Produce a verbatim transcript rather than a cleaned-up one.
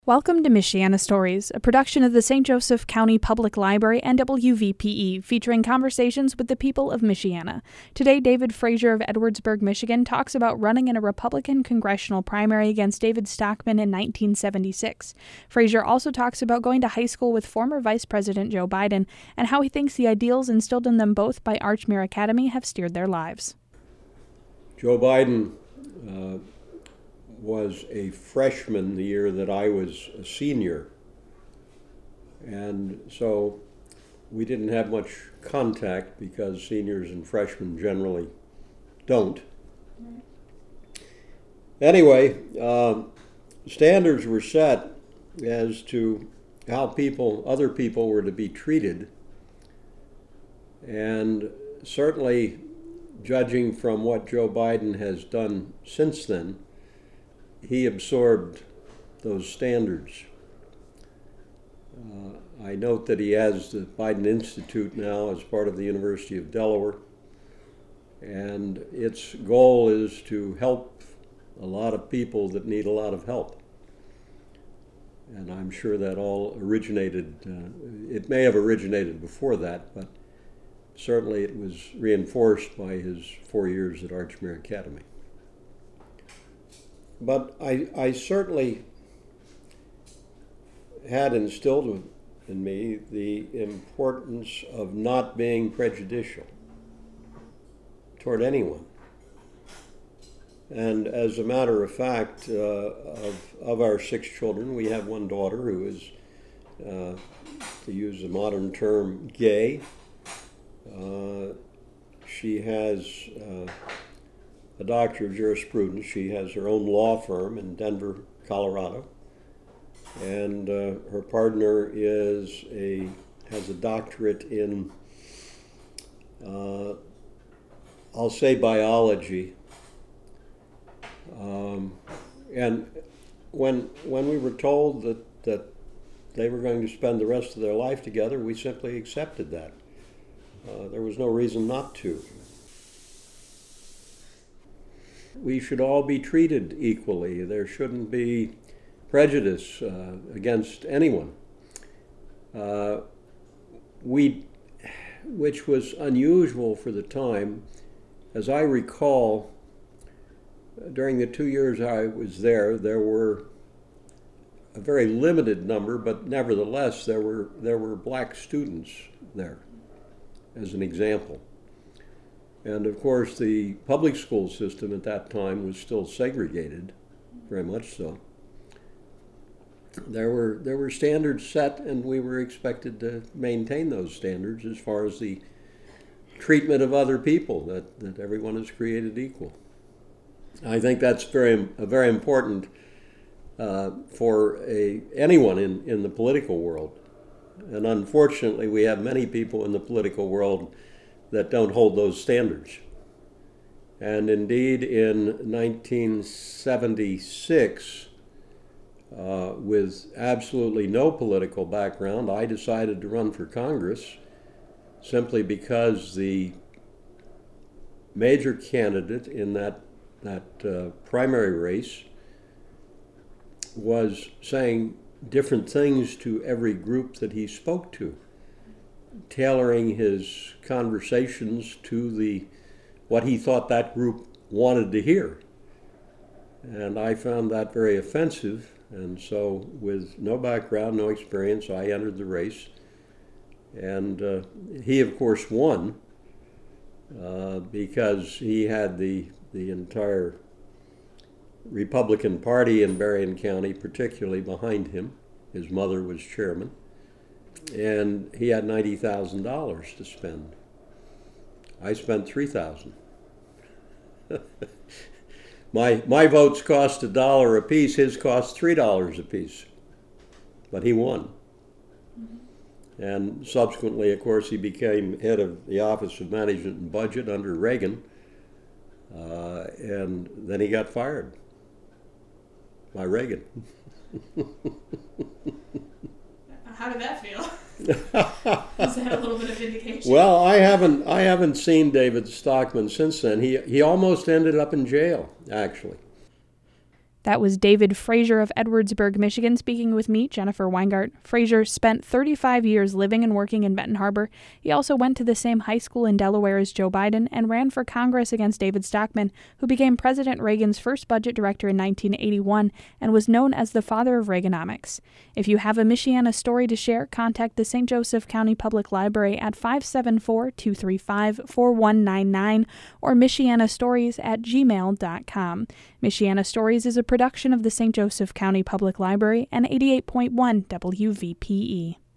Welcome to Michiana Stories, a production of the Saint Joseph County Public Library and W V P E, featuring conversations with the people of Michiana. Today, David Frazier of Edwardsburg, Michigan, talks about running in a Republican congressional primary against David Stockman in nineteen seventy-six. Frazier also talks about going to high school with former Vice President Joe Biden and how he thinks the ideals instilled in them both by Archmere Academy have steered their lives. Joe Biden uh, was a freshman the year that I was a senior. And so we didn't have much contact because seniors and freshmen generally don't. Right. Anyway, uh, standards were set as to how people, other people were to be treated. And certainly, judging from what Joe Biden has done since then, he absorbed those standards. Uh, I note that he has the Biden Institute now as part of the University of Delaware, and its goal is to help a lot of people that need a lot of help. And I'm sure that all originated, uh, it may have originated before that, but certainly it was reinforced by his four years at Archmere Academy. But I, I certainly had instilled in me the importance of not being prejudicial toward anyone. And as a matter of fact, uh, of, of our six children, we have one daughter who is, uh, to use a modern term, gay. Uh, she has uh, a doctor of jurisprudence. She has her own law firm in Denver, Colorado, and uh, her partner is a has a doctorate in, uh, I'll say biology. Um, and when when we were told that that they were going to spend the rest of their life together, we simply accepted that. Uh, there was no reason not to. We should all be treated equally. There shouldn't be prejudice uh, against anyone. Uh, we, which was unusual for the time. As I recall, during the two years I was there, there were a very limited number, but nevertheless there were there were black students there, as an example. And of course, the public school system at that time was still segregated, very much so. There were there were standards set, and we were expected to maintain those standards as far as the treatment of other people, that, that everyone is created equal. I think that's very a very important uh, for a anyone in, in the political world. And unfortunately, we have many people in the political world that don't hold those standards. And indeed, in nineteen seventy-six, uh, with absolutely no political background, I decided to run for Congress simply because the major candidate in that, that uh, primary race was saying different things to every group that he spoke to, tailoring his conversations to the what he thought that group wanted to hear. And I found that very offensive, and so with no background, no experience, I entered the race. And uh, he, of course, won uh, because he had the, the entire Republican Party in Berrien County, particularly behind him. His mother was chairman. And he had ninety thousand dollars to spend. I spent three thousand dollars. my my votes cost a dollar apiece. His cost three dollars apiece. But he won. Mm-hmm. And subsequently, of course, he became head of the Office of Management and Budget under Reagan. Uh, and then he got fired by Reagan. How did that feel? Is that a little bit of vindication? Well, I haven't I haven't seen David Stockman since then. He he almost ended up in jail, actually. That was David Frazier of Edwardsburg, Michigan, speaking with me, Jennifer Weingart. Frazier spent thirty-five years living and working in Benton Harbor. He also went to the same high school in Delaware as Joe Biden and ran for Congress against David Stockman, who became President Reagan's first budget director in nineteen eighty-one and was known as the father of Reaganomics. If you have a Michiana story to share, contact the Saint Joseph County Public Library at five seven four, two three five, four one nine nine or michianastories at gmail dot com. Michiana Stories is a production of the Saint Joseph County Public Library and eighty-eight point one W V P E.